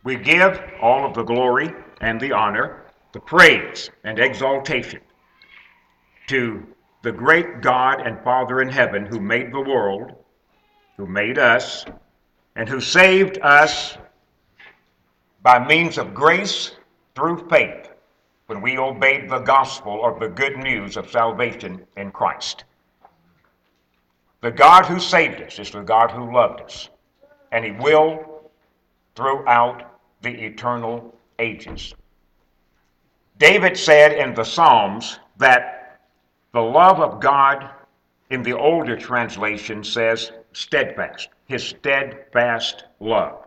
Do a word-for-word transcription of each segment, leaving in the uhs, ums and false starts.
We give all of the glory and the honor, the praise and exaltation to the great God and Father in heaven who made the world, who made us, and who saved us by means of grace through faith when we obeyed the gospel of the good news of salvation in Christ. The God who saved us is the God who loved us, and he will throughout the eternal ages. David said in the Psalms that the love of God in the older translation says steadfast, his steadfast love.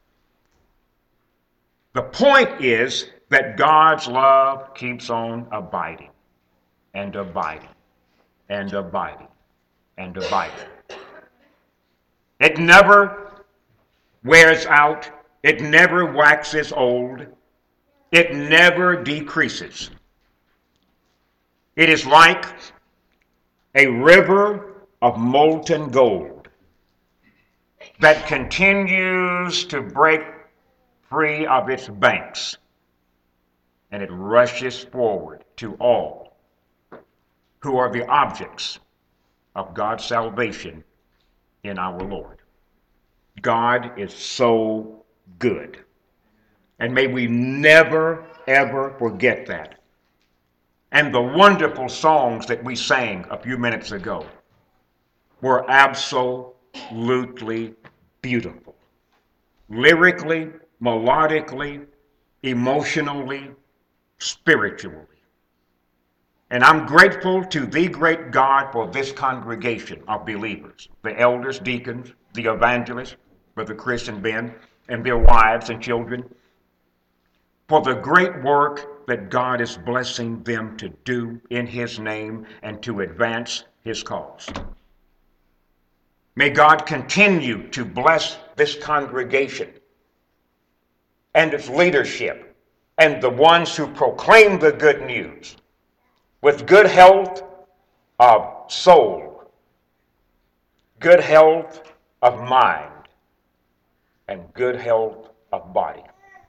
The point is that God's love keeps on abiding and abiding and abiding and abiding. It never wears out. It never waxes old. It never decreases. It is like a river of molten gold that continues to break free of its banks, and it rushes forward to all who are the objects of God's salvation in our Lord. God is so good. And may we never, ever forget that. And the wonderful songs that we sang a few minutes ago were absolutely beautiful. Lyrically, melodically, emotionally, spiritually. And I'm grateful to the great God for this congregation of believers, the elders, deacons, the evangelists, Brother Chris and Ben, and their wives and children, for the great work that God is blessing them to do in his name and to advance his cause. May God continue to bless this congregation and its leadership and the ones who proclaim the good news with good health of soul, good health of mind, and good health of body,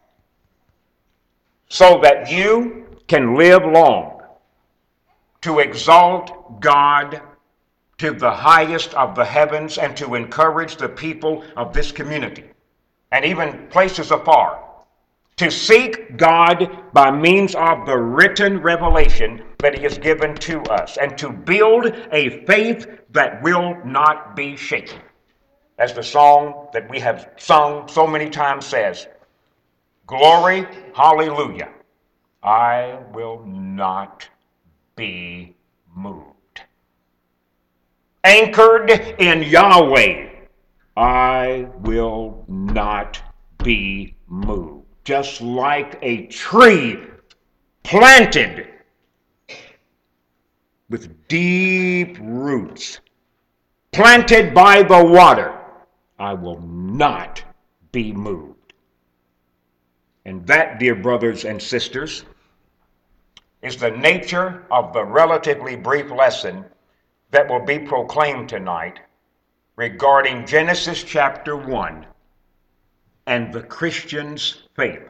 so that you can live long to exalt God to the highest of the heavens and to encourage the people of this community and even places afar to seek God by means of the written revelation that he has given to us and to build a faith that will not be shaken. As the song that we have sung so many times says, glory, hallelujah, I will not be moved. Anchored in Yahweh, I will not be moved. Just like a tree planted with deep roots, planted by the water, I will not be moved. And that, dear brothers and sisters, is the nature of the relatively brief lesson that will be proclaimed tonight regarding Genesis chapter one and the Christian's faith.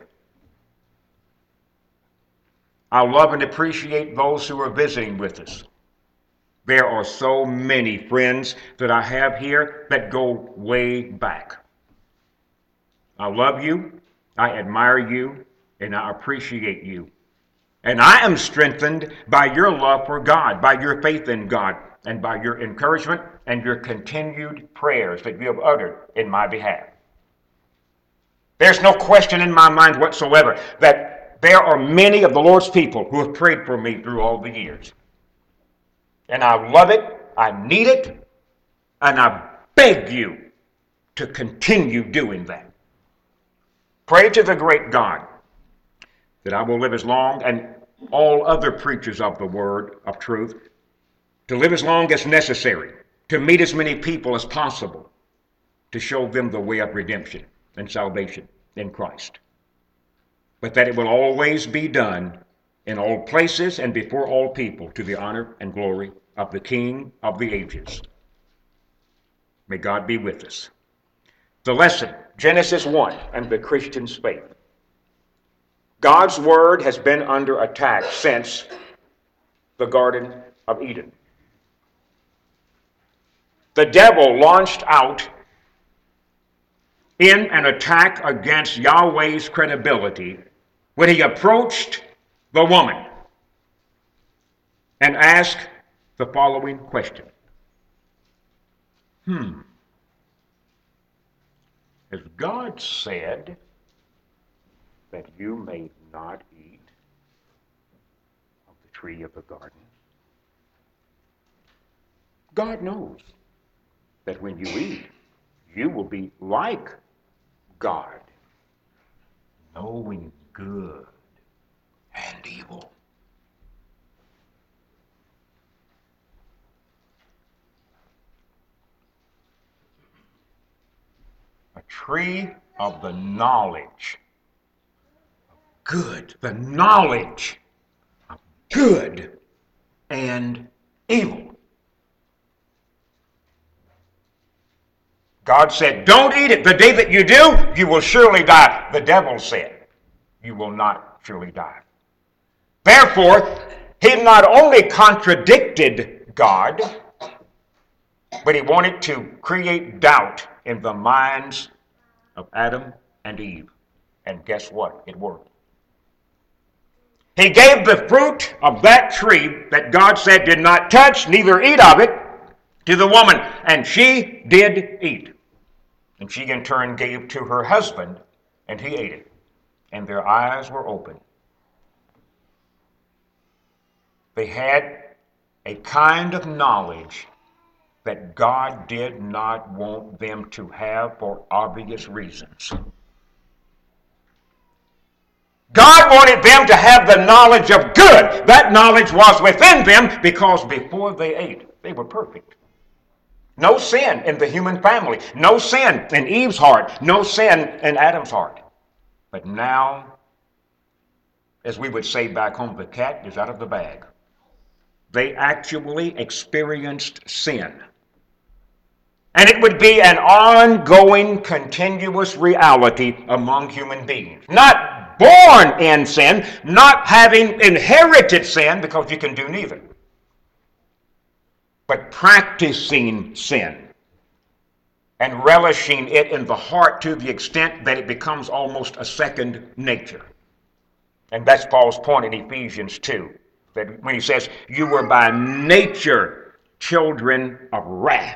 I love and appreciate those who are visiting with us. There are so many friends that I have here that go way back. I love you, I admire you, and I appreciate you. And I am strengthened by your love for God, by your faith in God, and by your encouragement and your continued prayers that you have uttered in my behalf. There's no question in my mind whatsoever that there are many of the Lord's people who have prayed for me through all the years. And I love it, I need it, and I beg you to continue doing that. Pray to the great God that I will live as long, and all other preachers of the word of truth, to live as long as necessary, to meet as many people as possible, to show them the way of redemption and salvation in Christ. But that it will always be done in all places and before all people to the honor and glory of the King of the ages. May God be with us. The lesson, Genesis one and the Christian's faith. God's word has been under attack since the Garden of Eden. The devil launched out in an attack against Yahweh's credibility when he approached the woman and asked the following question. Hmm. Has God said that you may not eat of the tree of the garden? God knows that when you eat, you will be like God, knowing good and evil. A tree of the knowledge of good, the knowledge of good and evil. God said, don't eat it. The day that you do, you will surely die. The devil said, you will not surely die. Therefore, he not only contradicted God, but he wanted to create doubt in the minds of Adam and Eve. And guess what? It worked. He gave the fruit of that tree that God said did not touch, neither eat of it, to the woman, and she did eat. And she in turn gave to her husband, and he ate it. And their eyes were opened. They had a kind of knowledge that God did not want them to have for obvious reasons. God wanted them to have the knowledge of good. That knowledge was within them because before they ate, they were perfect. No sin in the human family. No sin in Eve's heart. No sin in Adam's heart. But now, as we would say back home, the cat is out of the bag. They actually experienced sin. And it would be an ongoing, continuous reality among human beings. Not born in sin, not having inherited sin, because you can do neither, but practicing sin and relishing it in the heart to the extent that it becomes almost a second nature. And that's Paul's point in Ephesians two, that when he says, you were by nature children of wrath.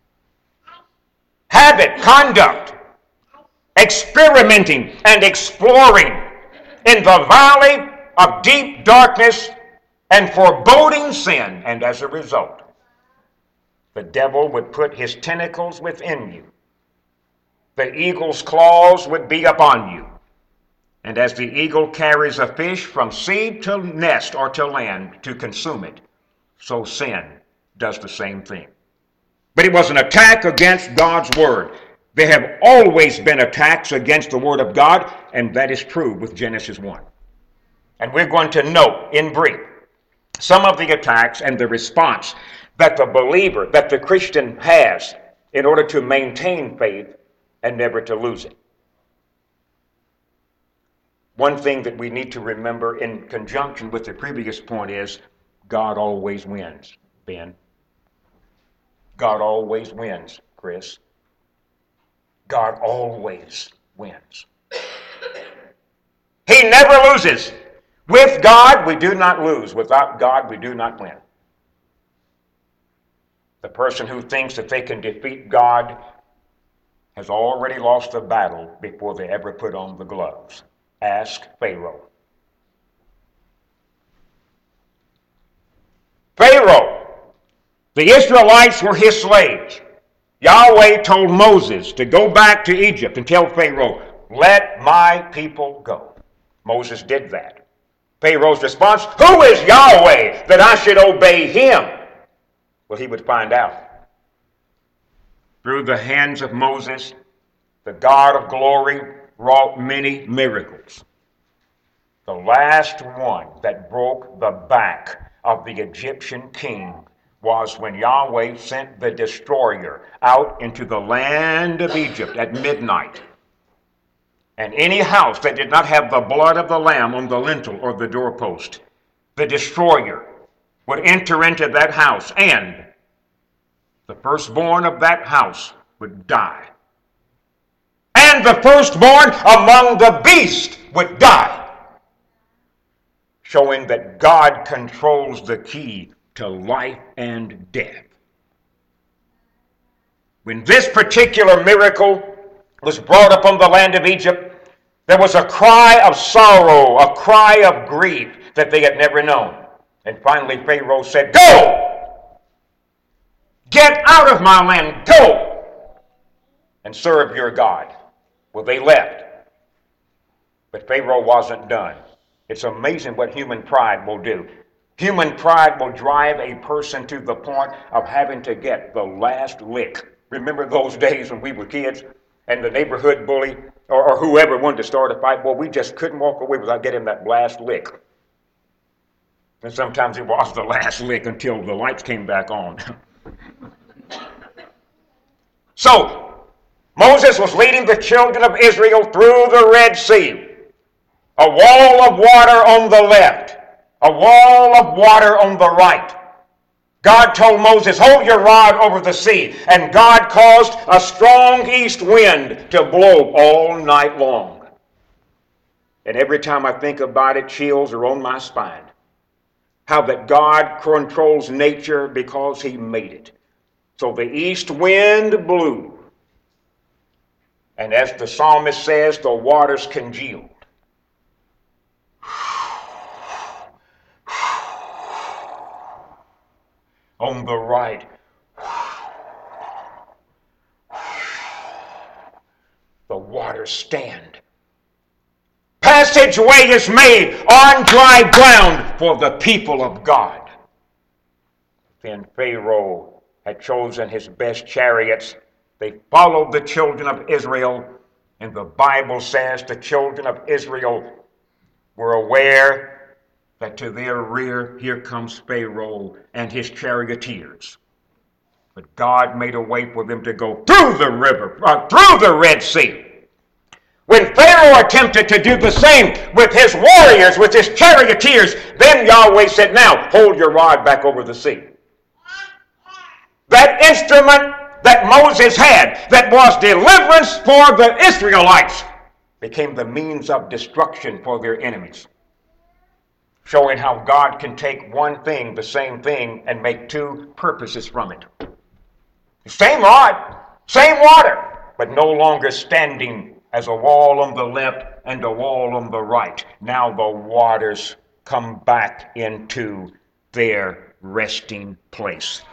Habit, conduct, experimenting and exploring in the valley of deep darkness and foreboding sin. And as a result, the devil would put his tentacles within you. The eagle's claws would be upon you. And as the eagle carries a fish from seed to nest or to land to consume it, so sin does the same thing. But it was an attack against God's word. There have always been attacks against the word of God, and that is true with Genesis one. And we're going to note in brief some of the attacks and the response that the believer, that the Christian has in order to maintain faith and never to lose it. One thing that we need to remember in conjunction with the previous point is God always wins, Ben. God always wins, Chris. God always wins. He never loses. With God, we do not lose. Without God, we do not win. The person who thinks that they can defeat God has already lost the battle before they ever put on the gloves. Ask Pharaoh. Pharaoh. The Israelites were his slaves. Yahweh told Moses to go back to Egypt and tell Pharaoh, let my people go. Moses did that. Pharaoh's response, who is Yahweh that I should obey him? Well, he would find out. Through the hands of Moses, the God of glory wrought many miracles. The last one that broke the back of the Egyptian king was when Yahweh sent the destroyer out into the land of Egypt at midnight And any house that did not have the blood of the Lamb on the lintel or the doorpost, the destroyer would enter into that house, and the firstborn of that house would die. And the firstborn among the beasts would die, showing that God controls the key to life and death. When this particular miracle was brought upon the land of Egypt, there was a cry of sorrow, a cry of grief that they had never known. And finally Pharaoh said, "Go! Get out of my land, go! And serve your God." Well, they left. But Pharaoh wasn't done. It's amazing what human pride will do. Human pride will drive a person to the point of having to get the last lick. Remember those days when we were kids and the neighborhood bully or, or whoever wanted to start a fight? Well, we just couldn't walk away without getting that last lick. And sometimes it was the last lick until the lights came back on. So, Moses was leading the children of Israel through the Red Sea. A wall of water on the left, a wall of water on the right. God told Moses, "Hold your rod over the sea." And God caused a strong east wind to blow all night long. And every time I think about it, chills are on my spine. How that God controls nature because he made it. So the east wind blew. And as the psalmist says, the waters congealed. On the right, the waters stand. Passageway is made on dry ground for the people of God. Then Pharaoh had chosen his best chariots. They followed the children of Israel, and the Bible says the children of Israel were aware that to their rear, here comes Pharaoh and his charioteers. But God made a way for them to go through the river, uh, through the Red Sea. When Pharaoh attempted to do the same with his warriors, with his charioteers, then Yahweh said, "Now, hold your rod back over the sea." That instrument that Moses had, that was deliverance for the Israelites, became the means of destruction for their enemies. Showing how God can take one thing, the same thing, and make two purposes from it. Same rod, same water, but no longer standing as a wall on the left and a wall on the right. Now the waters come back into their resting place.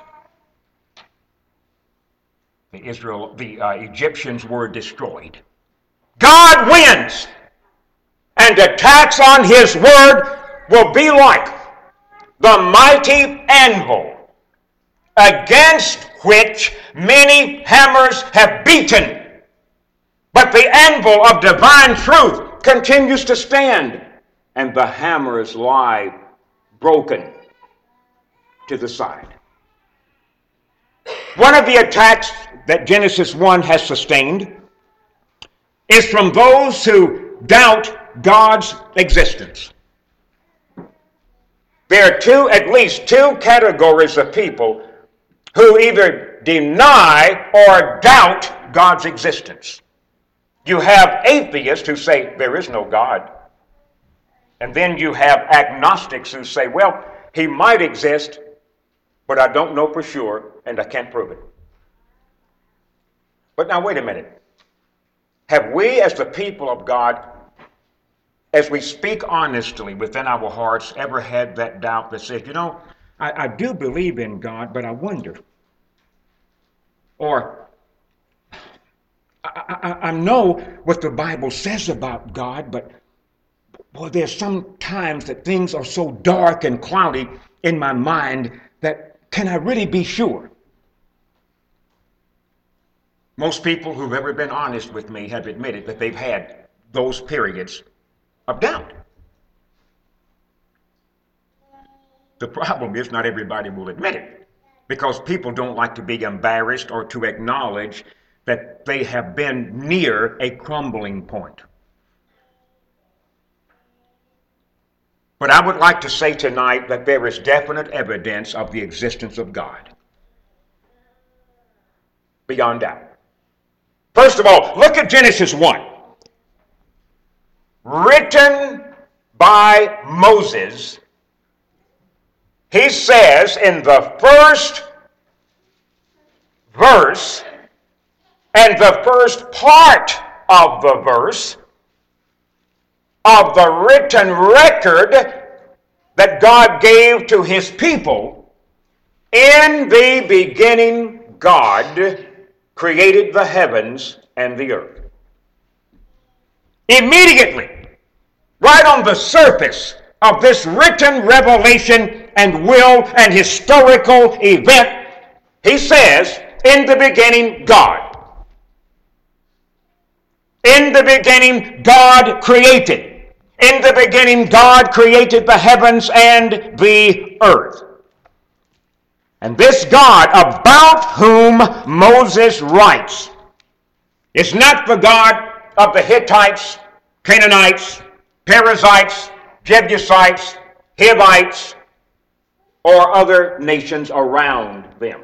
The Israel, the uh, Egyptians were destroyed. God wins, and attacks on his word will be like the mighty anvil against which many hammers have beaten. But the anvil of divine truth continues to stand, and the hammers lie broken to the side. One of the attacks that Genesis one has sustained is from those who doubt God's existence. There are two, at least two categories of people who either deny or doubt God's existence. You have atheists who say there is no God. And then you have agnostics who say, well, he might exist, but I don't know for sure, and I can't prove it. But now wait a minute. Have we as the people of God, as we speak honestly within our hearts, ever had that doubt that says, you know, I, I do believe in God, but I wonder. Or, I, I, I know what the Bible says about God, but boy, there's some times that things are so dark and cloudy in my mind that can I really be sure? Most people who've ever been honest with me have admitted that they've had those periods of doubt. The problem is not everybody will admit it, because people don't like to be embarrassed or to acknowledge that they have been near a crumbling point. But I would like to say tonight that there is definite evidence of the existence of God. Beyond doubt. First of all, look at Genesis one. Written by Moses, he says in the first verse and the first part of the verse of the written record that God gave to his people, in the beginning God created the heavens and the earth. Immediately, right on the surface of this written revelation and will and historical event, he says, in the beginning, God. In the beginning, God created. In the beginning, God created the heavens and the earth. And this God about whom Moses writes is not the God of the Hittites, Canaanites, Perizzites, Jebusites, Hivites, or other nations around them.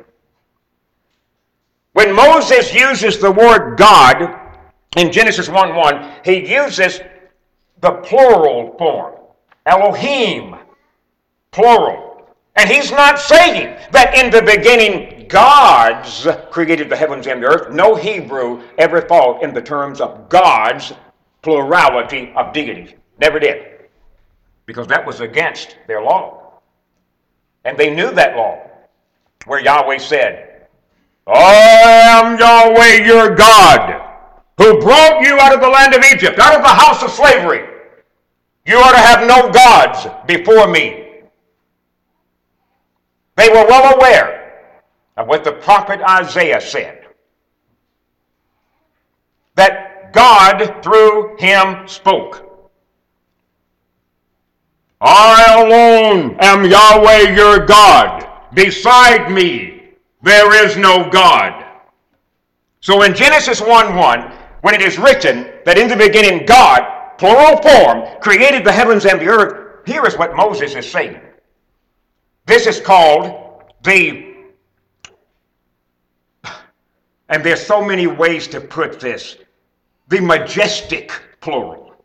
When Moses uses the word God in Genesis one one, he uses the plural form, Elohim, plural. And he's not saying that in the beginning gods created the heavens and the earth. No Hebrew ever thought in the terms of God's plurality of deities. Never did. Because that was against their law. And they knew that law, where Yahweh said, I am Yahweh your God, who brought you out of the land of Egypt, out of the house of slavery. You are to have no gods before me. They were well aware of what the prophet Isaiah said, that God through him spoke. I alone am Yahweh your God. Beside me there is no God. So in Genesis one one, when it is written that in the beginning God, plural form, created the heavens and the earth, here is what Moses is saying. This is called the, and there's so many ways to put this, the majestic plural.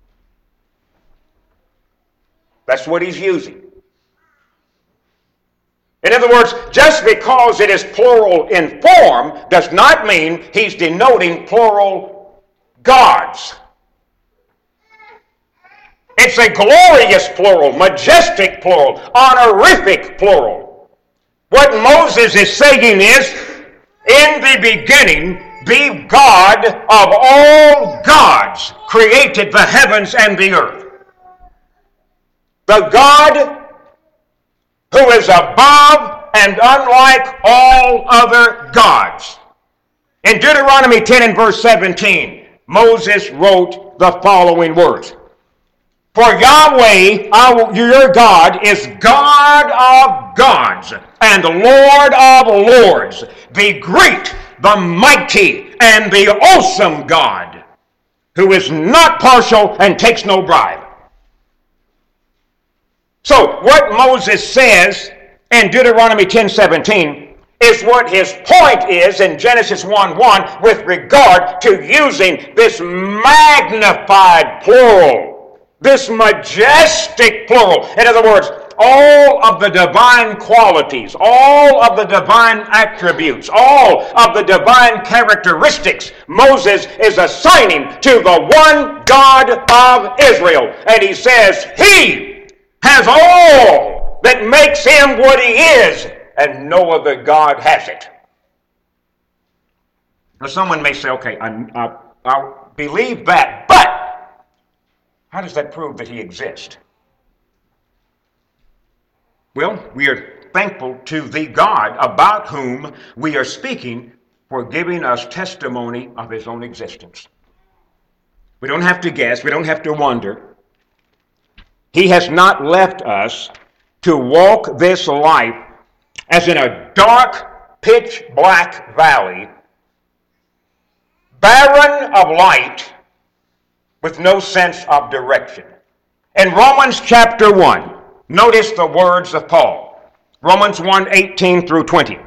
That's what he's using. In other words, just because it is plural in form does not mean he's denoting plural gods. It's a glorious plural, majestic plural, honorific plural. What Moses is saying is, in the beginning, the God of all gods created the heavens and the earth. The God who is above and unlike all other gods. In Deuteronomy ten and verse seventeen, Moses wrote the following words. For Yahweh, our, your God, is God of gods and Lord of lords, the great, the mighty, and the awesome God, who is not partial and takes no bribe. So what Moses says in Deuteronomy ten seventeen is what his point is in Genesis one one with regard to using this magnified plural. This majestic plural. In other words, all of the divine qualities, all of the divine attributes, all of the divine characteristics Moses is assigning to the one God of Israel. And he says, He has all that makes him what he is, and no other God has it. Now someone may say, okay, I, I, I believe that, but how does that prove that he exists? Well, we are thankful to the God about whom we are speaking for giving us testimony of his own existence. We don't have to guess. We don't have to wonder. He has not left us to walk this life as in a dark, pitch black valley, barren of light, with no sense of direction. In Romans chapter one, notice the words of Paul. Romans one, eighteen through twenty.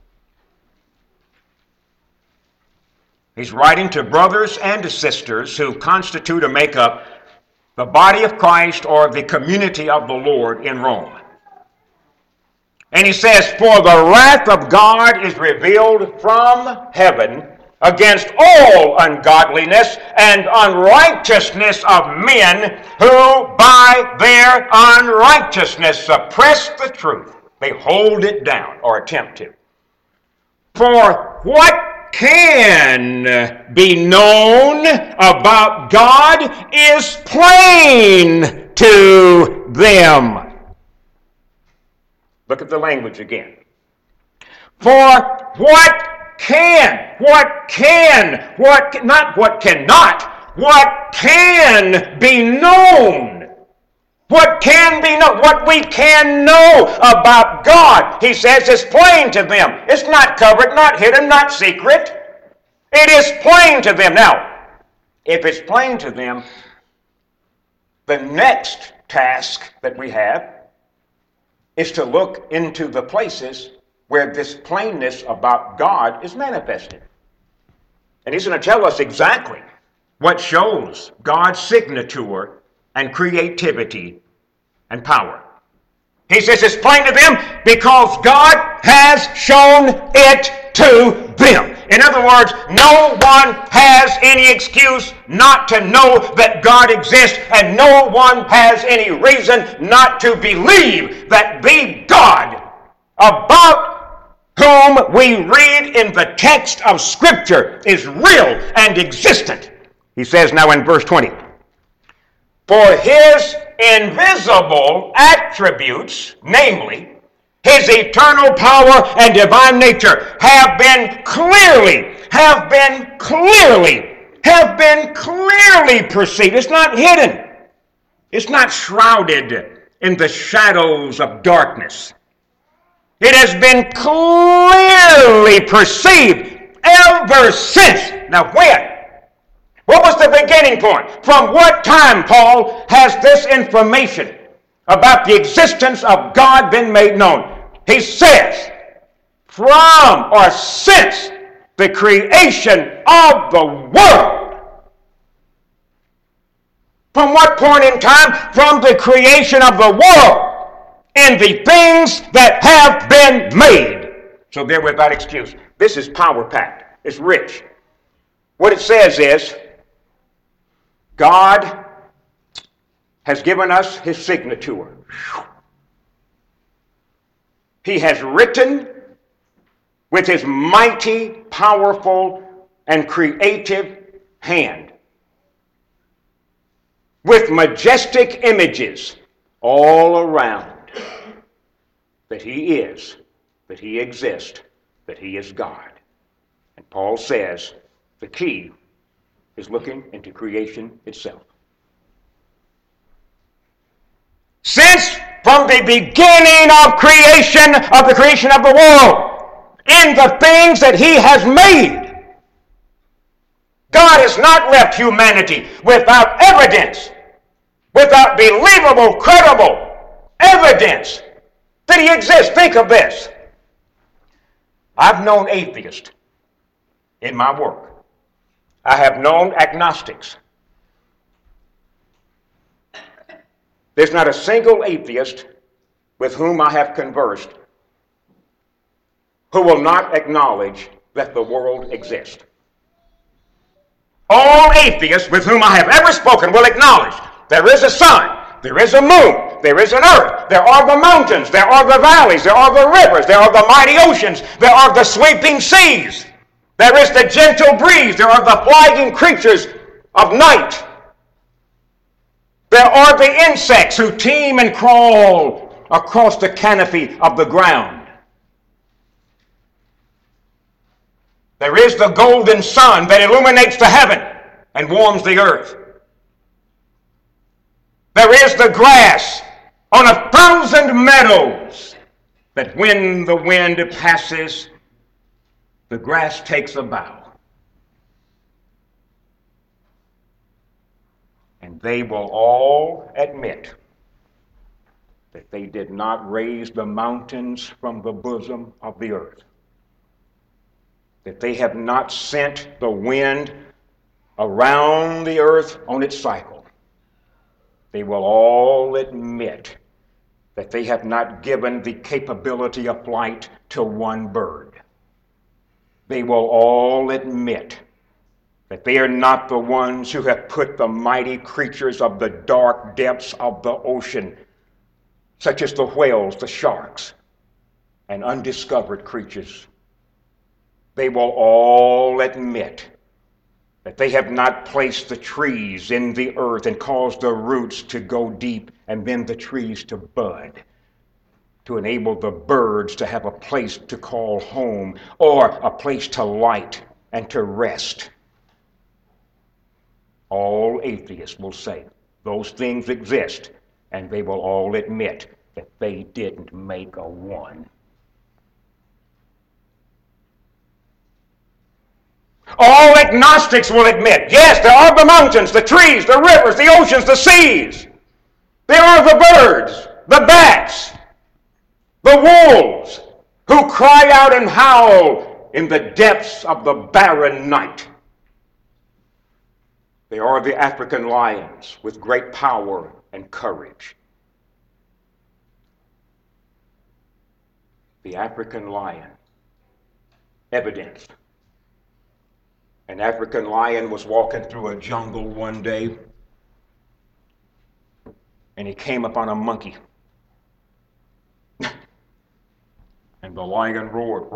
He's writing to brothers and to sisters who constitute or make up the body of Christ or the community of the Lord in Rome. And he says, "For the wrath of God is revealed from heaven against all ungodliness and unrighteousness of men who by their unrighteousness suppress the truth." They hold it down or attempt to. "For what can be known about God is plain to them." Look at the language again. For what can, what can, what, not what cannot, what can be known. What can be known, what we can know about God, he says, is plain to them. It's not covered, not hidden, not secret. It is plain to them. Now, if it's plain to them, the next task that we have is to look into the places where this plainness about God is manifested. And he's going to tell us exactly what shows God's signature and creativity and power. He says it's plain to them because God has shown it to them. In other words, no one has any excuse not to know that God exists, and no one has any reason not to believe that the God about whom we read in the text of Scripture is real and existent. He says now in verse twenty, "For his invisible attributes, namely his eternal power and divine nature, have been clearly, have been clearly, have been clearly perceived." It's not hidden. It's not shrouded in the shadows of darkness. It has been clearly perceived ever since. Now when? What was the beginning point? From what time, Paul, has this information about the existence of God been made known? He says, from or since the creation of the world. From what point in time? From the creation of the world in the things that have been made. So they're without excuse. This is power-packed. It's rich. What it says is, God has given us his signature. He has written with his mighty, powerful, and creative hand, with majestic images all around, that he is, that he exists, that he is God. And Paul says the key is looking into creation itself. Since from the beginning of creation, of the creation of the world, in the things that he has made, God has not left humanity without evidence, without believable, credible evidence that he exists. Think of this. I've known atheists in my work. I have known agnostics. There's not a single atheist with whom I have conversed who will not acknowledge that the world exists. All atheists with whom I have ever spoken will acknowledge there is a sun, there is a moon, there is an earth, there are the mountains, there are the valleys, there are the rivers, there are the mighty oceans, there are the sweeping seas, there is the gentle breeze, there are the flying creatures of night. There are the insects who teem and crawl across the canopy of the ground. There is the golden sun that illuminates the heaven and warms the earth. There is the grass on a thousand meadows that when the wind passes, the grass takes a bow. And they will all admit that they did not raise the mountains from the bosom of the earth, that they have not sent the wind around the earth on its cycle. They will all admit that they have not given the capability of flight to one bird. They will all admit that they are not the ones who have put the mighty creatures of the dark depths of the ocean, such as the whales, the sharks, and undiscovered creatures. They will all admit that they have not placed the trees in the earth and caused the roots to go deep and then the trees to bud, to enable the birds to have a place to call home or a place to light and to rest. All atheists will say those things exist, and they will all admit that they didn't make a one. All agnostics will admit, yes, there are the mountains, the trees, the rivers, the oceans, the seas. There are the birds, the bats, the wolves who cry out and howl in the depths of the barren night. They are the African lions with great power and courage. The African lion, evidence. An African lion was walking through a jungle one day, and he came upon a monkey. And the lion roared.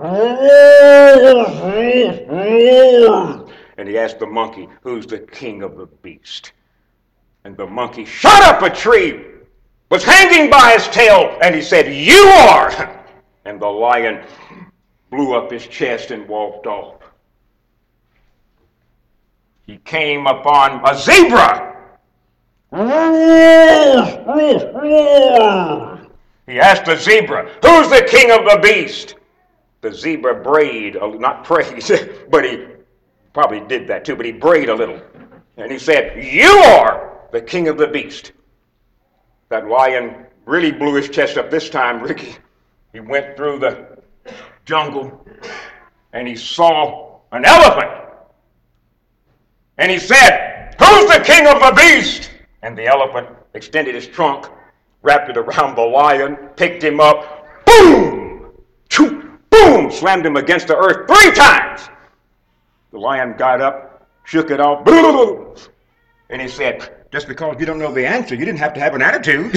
And he asked the monkey, who's the king of the beast? And the monkey shot up a tree, was hanging by his tail, and he said, you are! And the lion blew up his chest and walked off. He came upon a zebra. He asked the zebra, who's the king of the beast? The zebra brayed, not prayed, but he probably did that too, but he brayed a little. And he said, you are the king of the beast. That lion really blew his chest up this time, Ricky. He went through the jungle and he saw an elephant. And he said, who's the king of the beast? And the elephant extended his trunk, wrapped it around the lion, picked him up, boom, choo, boom, slammed him against the earth three times. The lion got up, shook it off, and he said, just because you don't know the answer, you didn't have to have an attitude.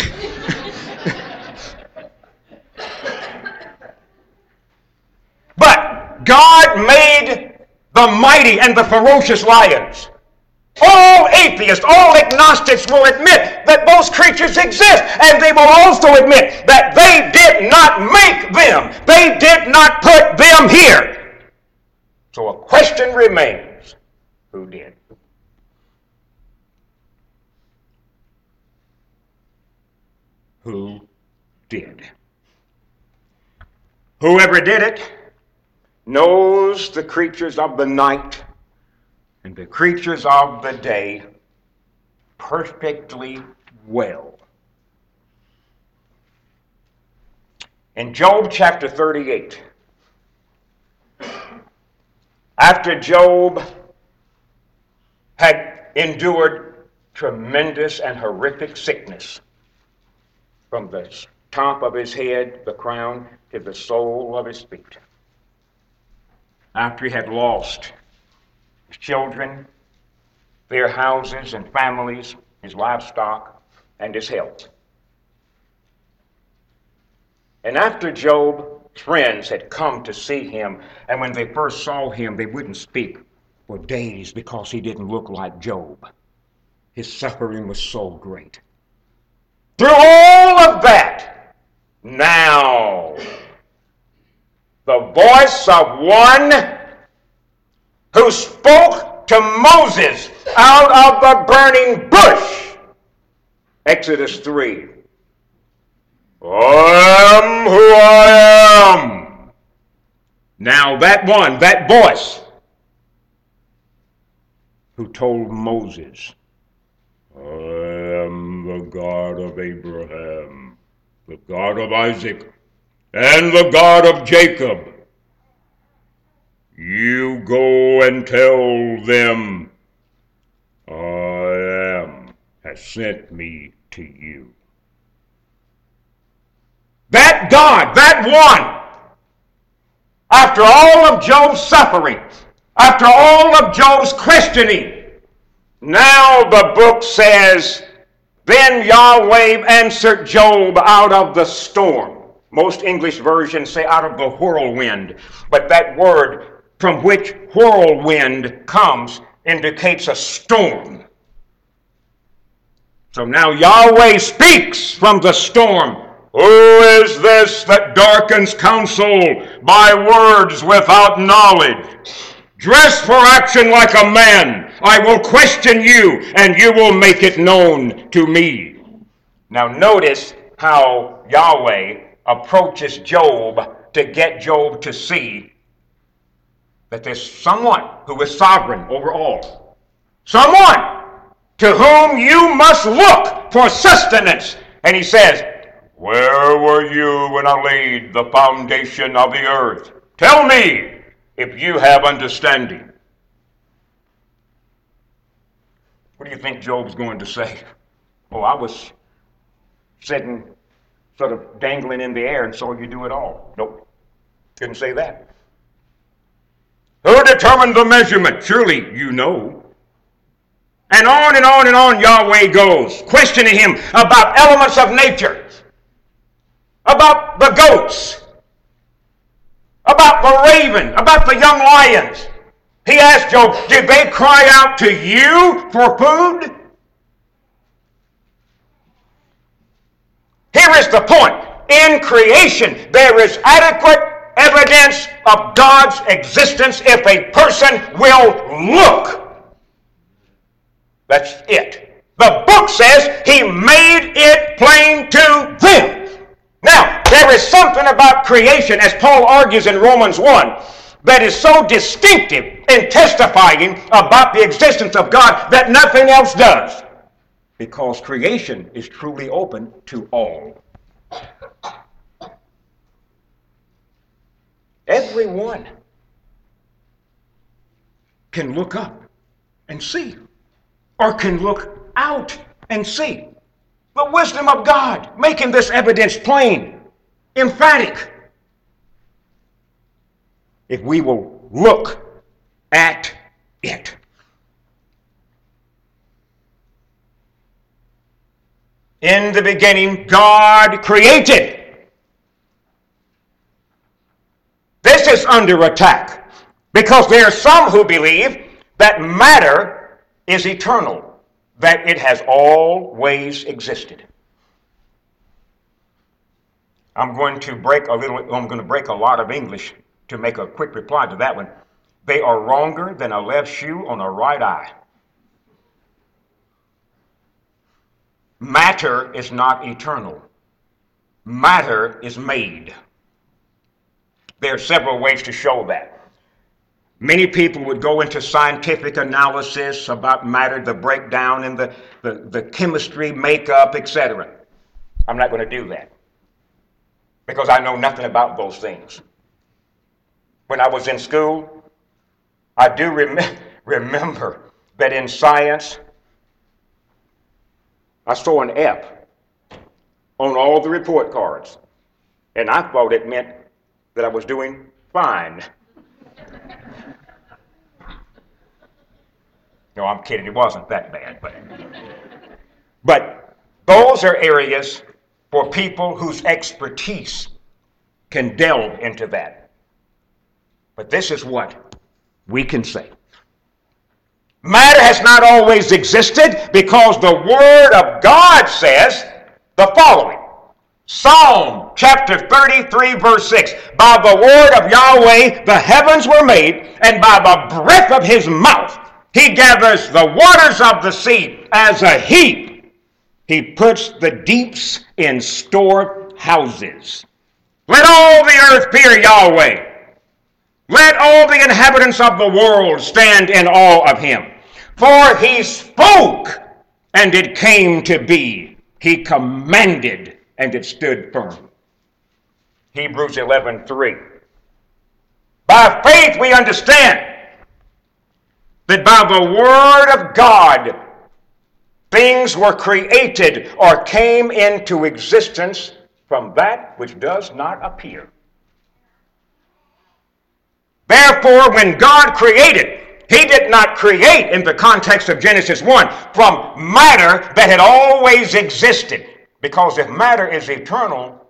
But God made the mighty and the ferocious lions. All atheists, all agnostics will admit that those creatures exist, and they will also admit that they did not make them. They did not put them here. So a question remains, who did? Who did? Whoever did it knows the creatures of the night and the creatures of the day perfectly well. In Job chapter thirty-eight, after Job had endured tremendous and horrific sickness from the top of his head, the crown, to the sole of his feet, after he had lost his children, their houses and families, his livestock, and his health. And after Job's friends had come to see him, and when they first saw him, they wouldn't speak for days because he didn't look like Job. His suffering was so great. Through all of that, now, the voice of one who spoke to Moses out of the burning bush. Exodus three. I am who I am. Now that one, that voice, who told Moses, I am the God of Abraham, the God of Isaac, and the God of Jacob. You go and tell them, I am has sent me to you. That God, that one, after all of Job's suffering, after all of Job's questioning, now the book says, then Yahweh answered Job out of the storm. Most English versions say out of the whirlwind, but that word from which whirlwind comes indicates a storm. So now Yahweh speaks from the storm. Who is this that darkens counsel by words without knowledge? Dress for action like a man. I will question you, and you will make it known to me. Now notice how Yahweh approaches Job to get Job to see that there's someone who is sovereign over all. Someone to whom you must look for sustenance. And he says, where were you when I laid the foundation of the earth? Tell me if you have understanding. What do you think Job's going to say? Oh, I was sitting sort of dangling in the air and saw you do it all. Nope, couldn't say that. Who determined the measurement? Surely you know. And on and on and on Yahweh goes, questioning him about elements of nature, about the goats, about the raven, about the young lions. He asked Job, did they cry out to you for food? Here is the point. In creation, there is adequate evidence of God's existence if a person will look. That's it. The book says he made it plain to them. Now, there is something about creation, as Paul argues in Romans one, that is so distinctive in testifying about the existence of God that nothing else does. Because creation is truly open to all. Everyone can look up and see, or can look out and see. The wisdom of God making this evidence plain, emphatic. If we will look at it. In the beginning, God created. This is under attack because there are some who believe that matter is eternal, that it has always existed. I'm going to break a little, I'm going to break a lot of English to make a quick reply to that one. They are wronger than a left shoe on a right eye. Matter is not eternal. Matter is made. There are several ways to show that. Many people would go into scientific analysis about matter, the breakdown and the, the, the chemistry, makeup, et cetera. I'm not going to do that because I know nothing about those things. When I was in school, I do rem- remember that in science, I saw an F on all the report cards, and I thought it meant that I was doing fine. No, I'm kidding. It wasn't that bad. But, but those are areas for people whose expertise can delve into that. But this is what we can say. Matter has not always existed because the Word of God says the following. Psalm chapter thirty-three, verse six. By the word of Yahweh the heavens were made, and by the breath of his mouth he gathers the waters of the sea as a heap. He puts the deeps in storehouses. Let all the earth fear Yahweh. Let all the inhabitants of the world stand in awe of him. For he spoke, and it came to be. He commanded, and it stood firm. Hebrews eleven three. By faith we understand that by the word of God things were created or came into existence from that which does not appear. Therefore, when God created, he did not create in the context of Genesis one from matter that had always existed. Because if matter is eternal,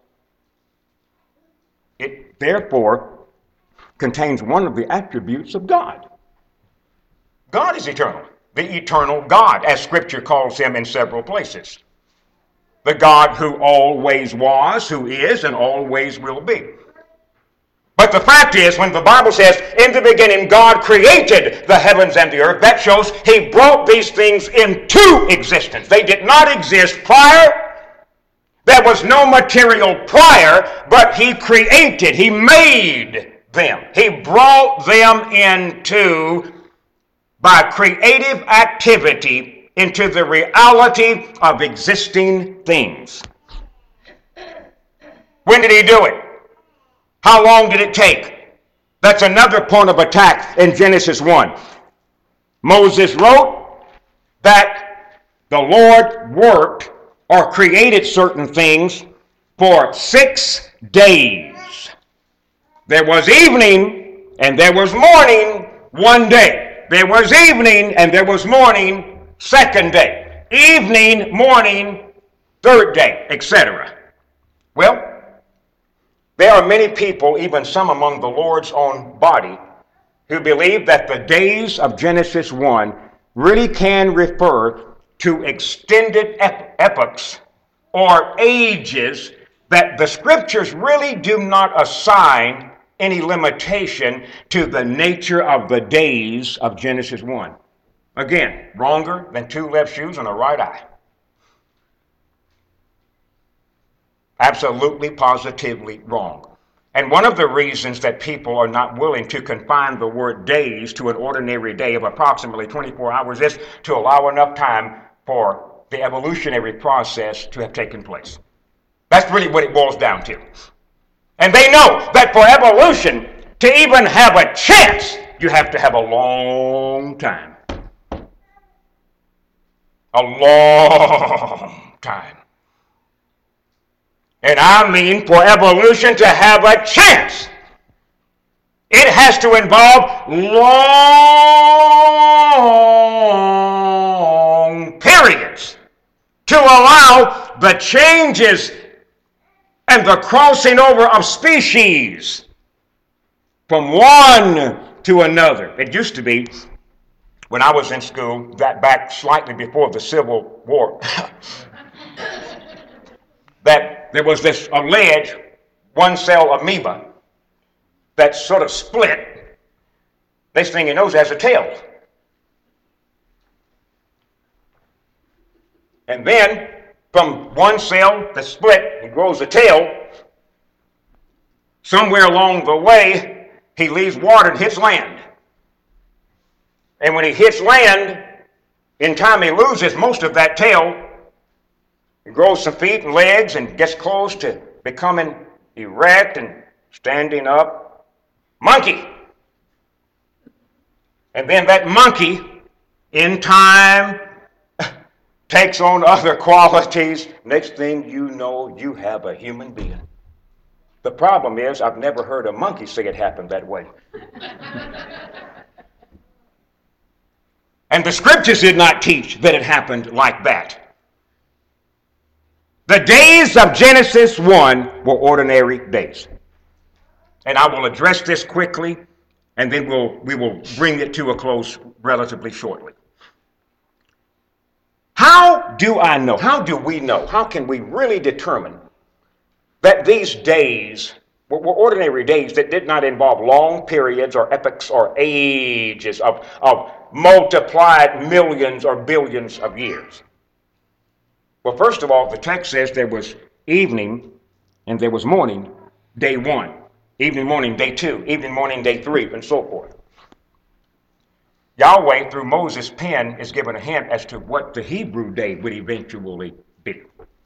it therefore contains one of the attributes of God. God is eternal, the eternal God, as Scripture calls him in several places. The God who always was, who is, and always will be. But the fact is, when the Bible says, in the beginning God created the heavens and the earth, that shows he brought these things into existence. They did not exist prior. There was no material prior, but he created, he made them. He brought them into, by creative activity, into the reality of existing things. When did he do it? How long did it take? That's another point of attack in Genesis one. Moses wrote that the Lord worked or created certain things for six days. There was evening and there was morning one day. There was evening and there was morning second day. Evening, morning, third day, et cetera. Well, there are many people, even some among the Lord's own body, who believe that the days of Genesis one really can refer to extended ep- epochs or ages that the Scriptures really do not assign any limitation to the nature of the days of Genesis one. Again, wronger than two left shoes and a right eye. Absolutely, positively wrong. And one of the reasons that people are not willing to confine the word days to an ordinary day of approximately twenty-four hours is to allow enough time for the evolutionary process to have taken place. That's really what it boils down to. And they know that for evolution to even have a chance, you have to have a long time. A long time. And I mean for evolution to have a chance, it has to involve long periods to allow the changes and the crossing over of species from one to another. It used to be, when I was in school, that back slightly before the Civil War, that there was this alleged one-cell amoeba that sort of split. Next thing you know, it has a tail. And then, from one cell that split, it grows a tail. Somewhere along the way, he leaves water and hits land. And when he hits land, in time he loses most of that tail. He grows some feet and legs and gets close to becoming erect and standing up. Monkey. And then that monkey, in time, takes on other qualities. Next thing you know, you have a human being. The problem is, I've never heard a monkey say it happened that way. And the Scriptures did not teach that it happened like that. The days of Genesis one were ordinary days. And I will address this quickly, and then we'll, we will bring it to a close relatively shortly. How do I know? How do we know? How can we really determine that these days were, were ordinary days that did not involve long periods or epochs or ages of, of multiplied millions or billions of years? Well, first of all, the text says there was evening and there was morning, day one. Evening, morning, day two. Evening, morning, day three, and so forth. Yahweh, through Moses' pen, is given a hint as to what the Hebrew day would eventually be.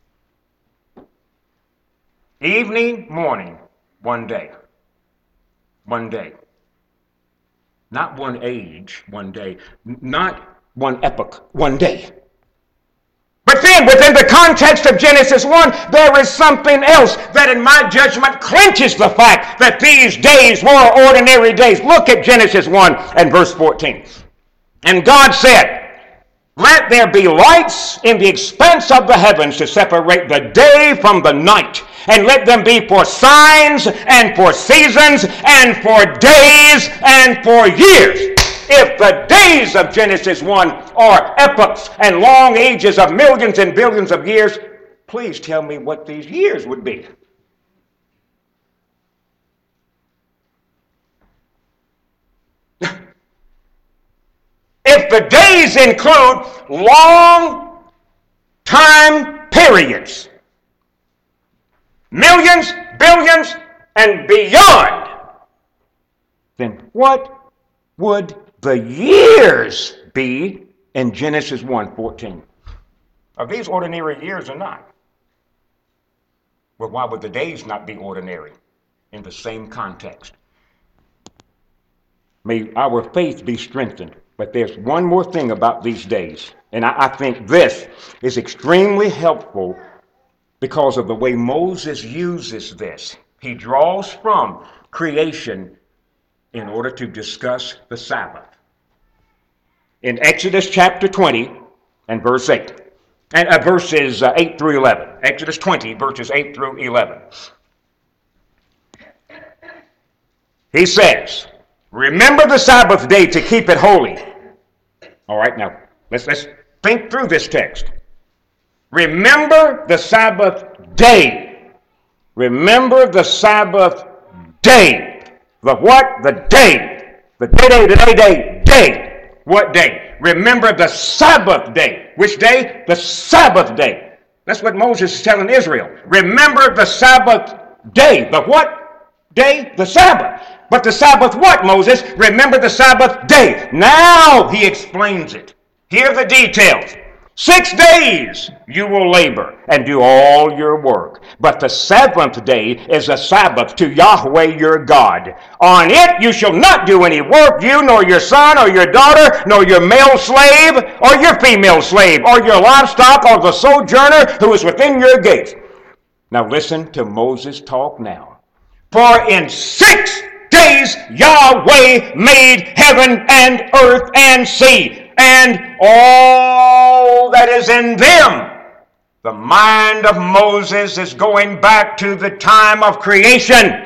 Evening, morning, one day. One day. Not one age, one day. Not one epoch, one day. But then, within the context of Genesis one, there is something else that, in my judgment, clinches the fact that these days were ordinary days. Look at Genesis one and verse fourteen. And God said, "Let there be lights in the expanse of the heavens to separate the day from the night, and let them be for signs and for seasons and for days and for years." If the days of Genesis one are epochs and long ages of millions and billions of years, please tell me what these years would be. If the days include long time periods, millions, billions, and beyond, then what would the years be in Genesis one fourteen? Are these ordinary years or not? Well, why would the days not be ordinary in the same context? May our faith be strengthened. But there's one more thing about these days, and I, I think this is extremely helpful because of the way Moses uses this. He draws from creation in order to discuss the Sabbath. In Exodus chapter twenty and verse eight, and uh, verses uh, eight through eleven. Exodus twenty, verses eight through eleven. He says, "Remember the Sabbath day to keep it holy." All right, now let's let's think through this text. Remember the Sabbath day. Remember the Sabbath day. The what? The day. The day, day, the day, day, day. What day? Remember the Sabbath day. Which day? The Sabbath day. That's what Moses is telling Israel. Remember the Sabbath day. The what day? The Sabbath. But the Sabbath what, Moses? Remember the Sabbath day. Now he explains it. Here are the details. Six days you will labor and do all your work. But the seventh day is a Sabbath to Yahweh your God. On it you shall not do any work, you nor your son or your daughter, nor your male slave or your female slave, or your livestock or the sojourner who is within your gates. Now listen to Moses talk now. For in six days Yahweh made heaven and earth and sea, and all that is in them. The mind of Moses is going back to the time of creation.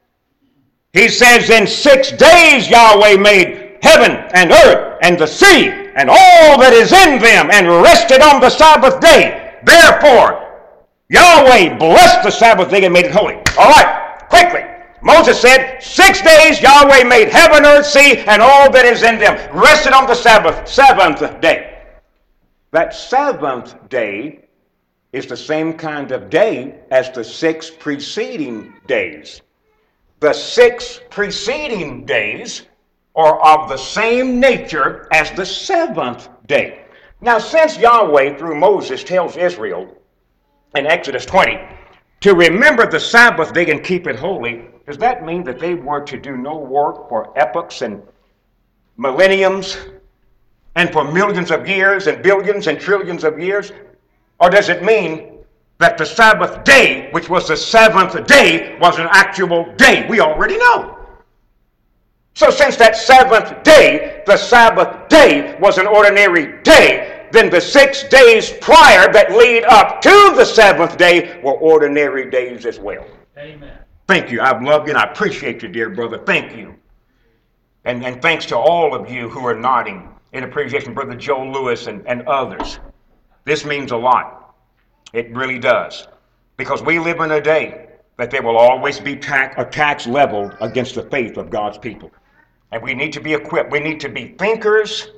He says in six days Yahweh made heaven and earth and the sea and all that is in them, and rested on the Sabbath day. Therefore Yahweh blessed the Sabbath day and made it holy. All right, quickly. Moses said, six days Yahweh made heaven, earth, sea, and all that is in them. Rested on the Sabbath, seventh day. That seventh day is the same kind of day as the six preceding days. The six preceding days are of the same nature as the seventh day. Now, since Yahweh, through Moses, tells Israel in Exodus twenty to remember the Sabbath day and keep it holy, does that mean that they were to do no work for epochs and millenniums and for millions of years and billions and trillions of years? Or does it mean that the Sabbath day, which was the seventh day, was an actual day? We already know. So since that seventh day, the Sabbath day, was an ordinary day, then the six days prior that lead up to the seventh day were ordinary days as well. Amen. Thank you. I've loved you and I appreciate you, dear brother. Thank you. And, and thanks to all of you who are nodding in appreciation, Brother Joe Lewis and, and others. This means a lot. It really does. Because we live in a day that there will always be ta- attacks leveled against the faith of God's people. And we need to be equipped. We need to be thinkers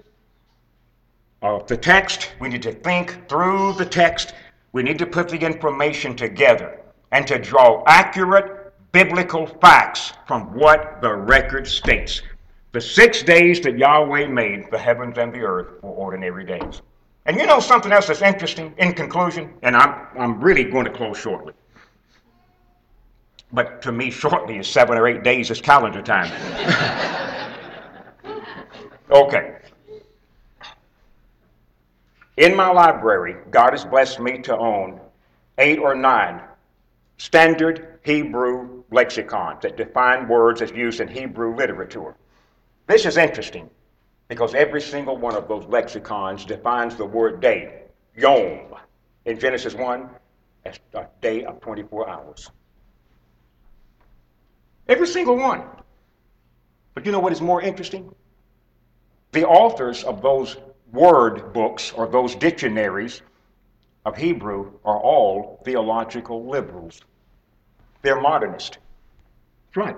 of the text. We need to think through the text. We need to put the information together and to draw accurate biblical facts from what the record states. The six days that Yahweh made the heavens and the earth were ordinary days. And you know something else that's interesting in conclusion? And I'm, I'm really going to close shortly. But to me, shortly is seven or eight days is calendar time. Okay. In my library, God has blessed me to own eight or nine standard Hebrew lexicons that define words as used in Hebrew literature. This is interesting because every single one of those lexicons defines the word day, yom, in Genesis one, as a day of twenty-four hours. Every single one. But you know what is more interesting? The authors of those word books or those dictionaries of Hebrew are all theological liberals. They're modernist. That's right.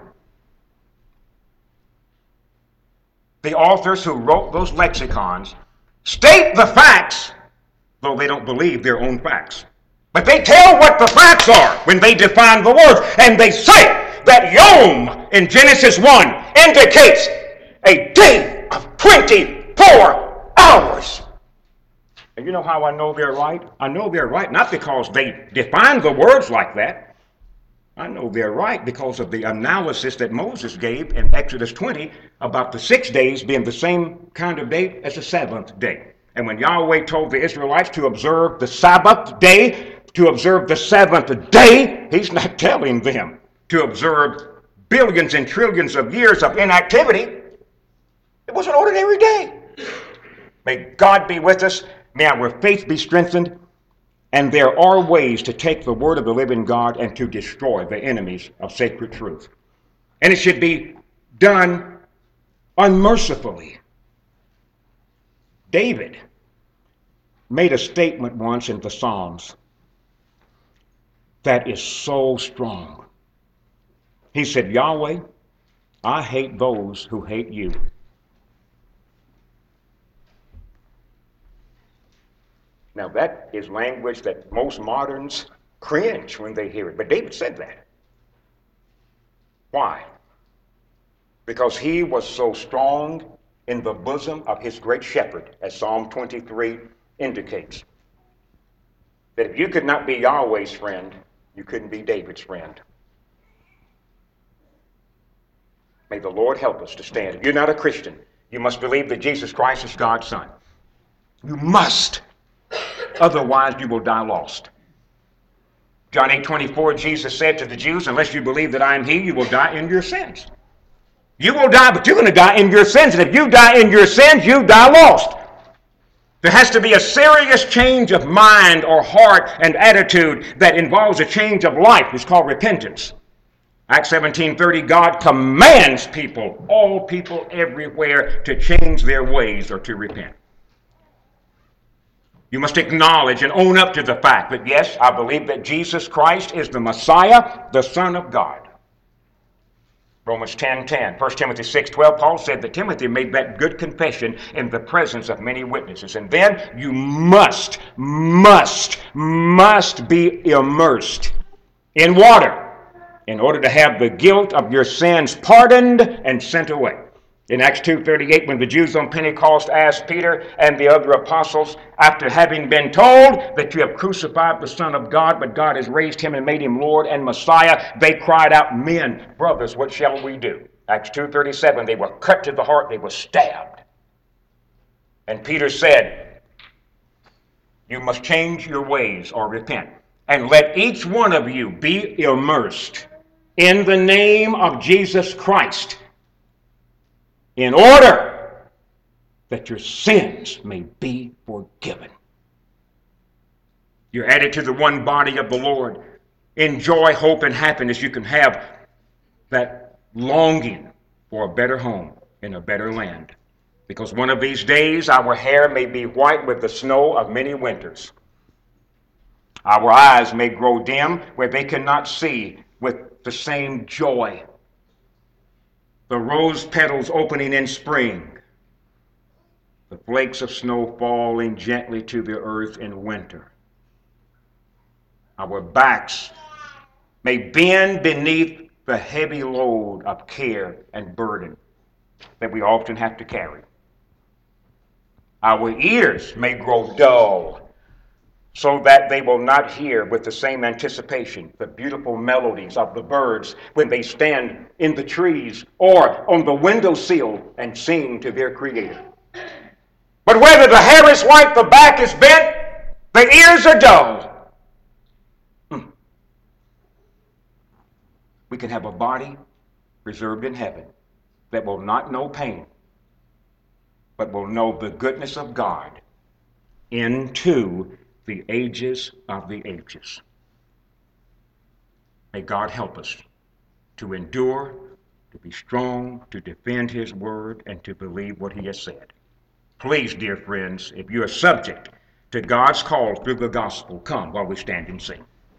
The authors who wrote those lexicons state the facts, though they don't believe their own facts. But they tell what the facts are when they define the words. And they say that Yom in Genesis one indicates a day of twenty-four hours. And you know how I know they're right? I know they're right not because they define the words like that. I know they're right because of the analysis that Moses gave in Exodus twenty about the six days being the same kind of day as the seventh day. And when Yahweh told the Israelites to observe the Sabbath day, to observe the seventh day, he's not telling them to observe billions and trillions of years of inactivity. It was an ordinary day. May God be with us. May our faith be strengthened. And there are ways to take the word of the living God and to destroy the enemies of sacred truth. And it should be done unmercifully. David made a statement once in the Psalms that is so strong. He said, Yahweh, I hate those who hate you. Now that is language that most moderns cringe when they hear it. But David said that. Why? Because he was so strong in the bosom of his great shepherd, as Psalm twenty-three indicates. That if you could not be Yahweh's friend, you couldn't be David's friend. May the Lord help us to stand. If you're not a Christian, you must believe that Jesus Christ is God's Son. You must. Otherwise, you will die lost. John eight twenty-four, Jesus said to the Jews, unless you believe that I am he, you will die in your sins. You will die, but you're going to die in your sins. And if you die in your sins, you die lost. There has to be a serious change of mind or heart and attitude that involves a change of life. It's called repentance. Acts seventeen thirty, God commands people, all people everywhere, to change their ways or to repent. You must acknowledge and own up to the fact that, yes, I believe that Jesus Christ is the Messiah, the Son of God. Romans ten ten, First Timothy six twelve, Paul said that Timothy made that good confession in the presence of many witnesses. And then you must, must, must be immersed in water in order to have the guilt of your sins pardoned and sent away. In Acts two thirty-eight, when the Jews on Pentecost asked Peter and the other apostles, after having been told that you have crucified the Son of God, but God has raised him and made him Lord and Messiah, they cried out, men, brothers, what shall we do? Acts two thirty-seven, they were cut to the heart, they were stabbed. And Peter said, you must change your ways or repent, and let each one of you be immersed in the name of Jesus Christ, in order that your sins may be forgiven. You're added to the one body of the Lord. In joy, hope, and happiness, you can have that longing for a better home in a better land. Because one of these days, our hair may be white with the snow of many winters. Our eyes may grow dim where they cannot see with the same joy. The rose petals opening in spring, the flakes of snow falling gently to the earth in winter. Our backs may bend beneath the heavy load of care and burden. that we often have to carry. Our ears may grow dull so that they will not hear with the same anticipation the beautiful melodies of the birds when they stand in the trees or on the windowsill and sing to their Creator. But whether the hair is white, the back is bent, the ears are dull, hmm. we can have a body reserved in heaven that will not know pain, but will know the goodness of God into the ages of the ages. May God help us to endure, to be strong, to defend His word, and to believe what He has said. Please, dear friends, if you are subject to God's call through the gospel, come while we stand and sing.